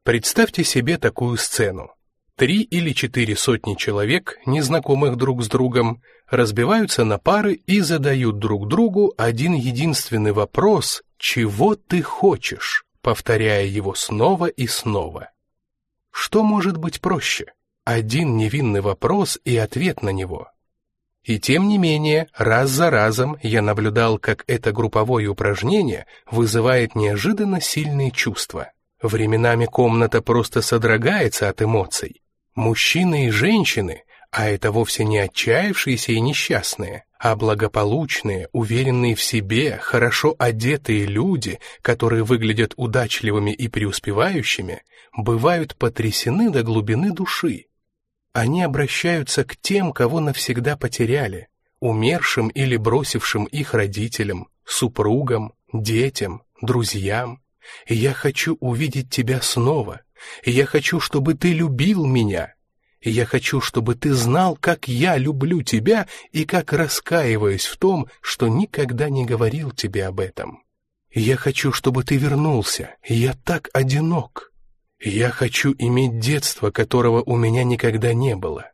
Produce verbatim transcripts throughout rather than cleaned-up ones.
Представьте себе такую сцену. Три или четыре сотни человек, незнакомых друг с другом, разбиваются на пары и задают друг другу один единственный вопрос: «Чего ты хочешь?», повторяя его снова и снова. Что может быть проще? Один невинный вопрос и ответ на него. И тем не менее, раз за разом я наблюдал, как это групповое упражнение вызывает неожиданно сильные чувства. Временами комната просто содрогается от эмоций. Мужчины и женщины, а это вовсе не отчаявшиеся и несчастные, а благополучные, уверенные в себе, хорошо одетые люди, которые выглядят удачливыми и преуспевающими, бывают потрясены до глубины души. Они обращаются к тем, кого навсегда потеряли, умершим или бросившим их родителям, супругам, детям, друзьям. «Я хочу увидеть тебя снова. Я хочу, чтобы ты любил меня. Я хочу, чтобы ты знал, как я люблю тебя и как раскаиваюсь в том, что никогда не говорил тебе об этом. Я хочу, чтобы ты вернулся. Я так одинок. Я хочу иметь детство, которого у меня никогда не было.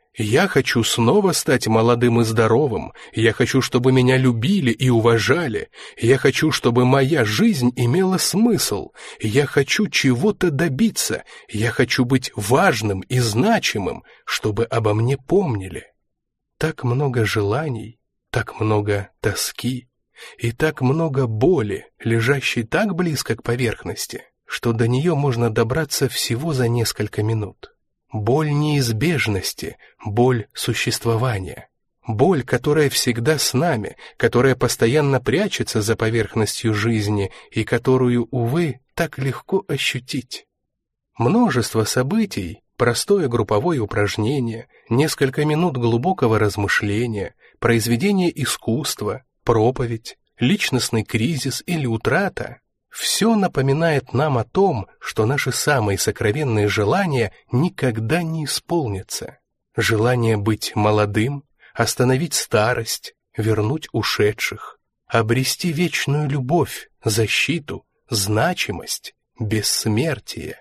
Я хочу снова стать молодым и здоровым. Я хочу, чтобы меня любили и уважали. Я хочу, чтобы моя жизнь имела смысл. Я хочу чего-то добиться. Я хочу быть важным и значимым, чтобы обо мне помнили». Так много желаний, так много тоски и так много боли, лежащей так близко к поверхности, что до нее можно добраться всего за несколько минут. Боль неизбежности, боль существования, боль, которая всегда с нами, которая постоянно прячется за поверхностью жизни и которую, увы, так легко ощутить. Множество событий, простое групповое упражнение, несколько минут глубокого размышления, произведение искусства, проповедь, личностный кризис или утрата — все напоминает нам о том, что наши самые сокровенные желания никогда не исполнятся. Желание быть молодым, остановить старость, вернуть ушедших, обрести вечную любовь, защиту, значимость, бессмертие.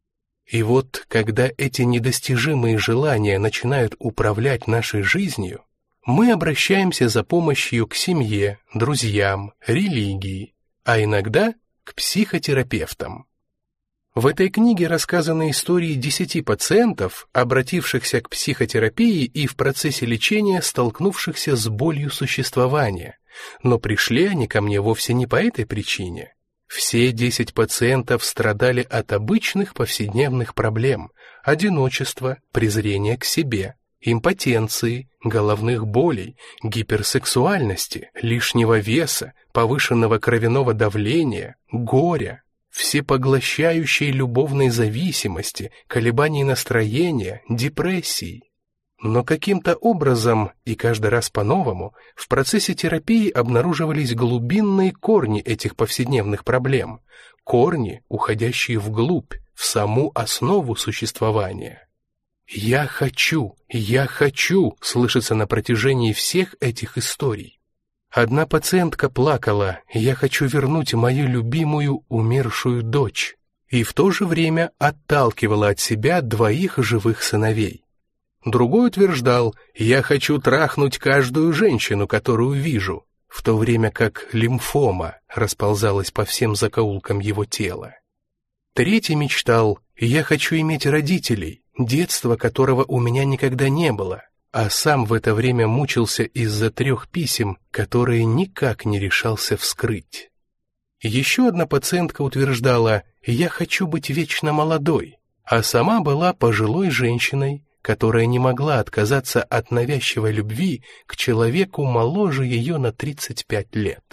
И вот, когда эти недостижимые желания начинают управлять нашей жизнью, мы обращаемся за помощью к семье, друзьям, религии, а иногда к психотерапевтам. В этой книге рассказаны истории десяти пациентов, обратившихся к психотерапии и в процессе лечения столкнувшихся с болью существования, но пришли они ко мне вовсе не по этой причине. Все десять пациентов страдали от обычных повседневных проблем: одиночества, презрения к себе, импотенции, головных болей, гиперсексуальности, лишнего веса, повышенного кровяного давления, горя, всепоглощающей любовной зависимости, колебаний настроения, депрессий. Но каким-то образом, и каждый раз по-новому, в процессе терапии обнаруживались глубинные корни этих повседневных проблем, корни, уходящие вглубь, в саму основу существования. «Я хочу, я хочу» слышится на протяжении всех этих историй. Одна пациентка плакала: «Я хочу вернуть мою любимую умершую дочь», и в то же время отталкивала от себя двоих живых сыновей. Другой утверждал: «Я хочу трахнуть каждую женщину, которую вижу», в то время как лимфома расползалась по всем закоулкам его тела. Третий мечтал: «Я хочу иметь родителей, детства которого у меня никогда не было», а сам в это время мучился из-за трех писем, которые никак не решался вскрыть. Еще одна пациентка утверждала: «Я хочу быть вечно молодой», а сама была пожилой женщиной, которая не могла отказаться от навязчивой любви к человеку моложе ее на тридцать пять лет.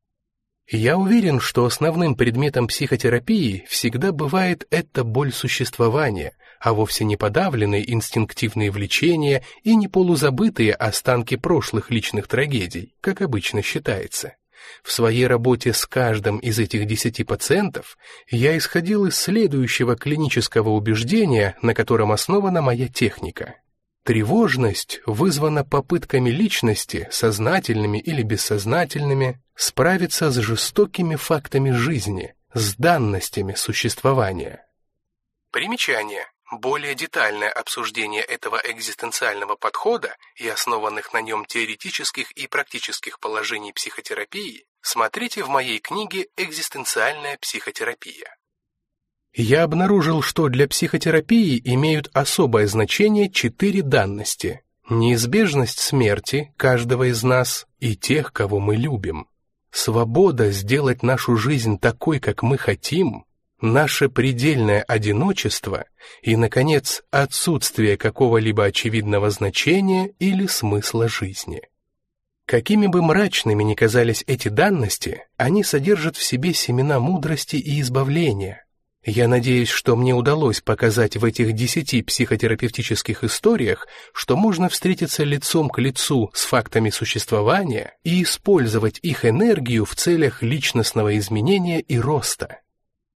Я уверен, что основным предметом психотерапии всегда бывает эта боль существования, а вовсе не подавленные инстинктивные влечения и не полузабытые останки прошлых личных трагедий, как обычно считается. В своей работе с каждым из этих десяти пациентов я исходил из следующего клинического убеждения, на котором основана моя техника. Тревожность вызвана попытками личности, сознательными или бессознательными, справиться с жестокими фактами жизни, с данностями существования. Примечание. Более детальное обсуждение этого экзистенциального подхода и основанных на нем теоретических и практических положений психотерапии смотрите в моей книге «Экзистенциальная психотерапия». Я обнаружил, что для психотерапии имеют особое значение четыре данности: неизбежность смерти каждого из нас и тех, кого мы любим, свобода сделать нашу жизнь такой, как мы хотим, наше предельное одиночество и, наконец, отсутствие какого-либо очевидного значения или смысла жизни. Какими бы мрачными ни казались эти данности, они содержат в себе семена мудрости и избавления. Я надеюсь, что мне удалось показать в этих десяти психотерапевтических историях, что можно встретиться лицом к лицу с фактами существования и использовать их энергию в целях личностного изменения и роста.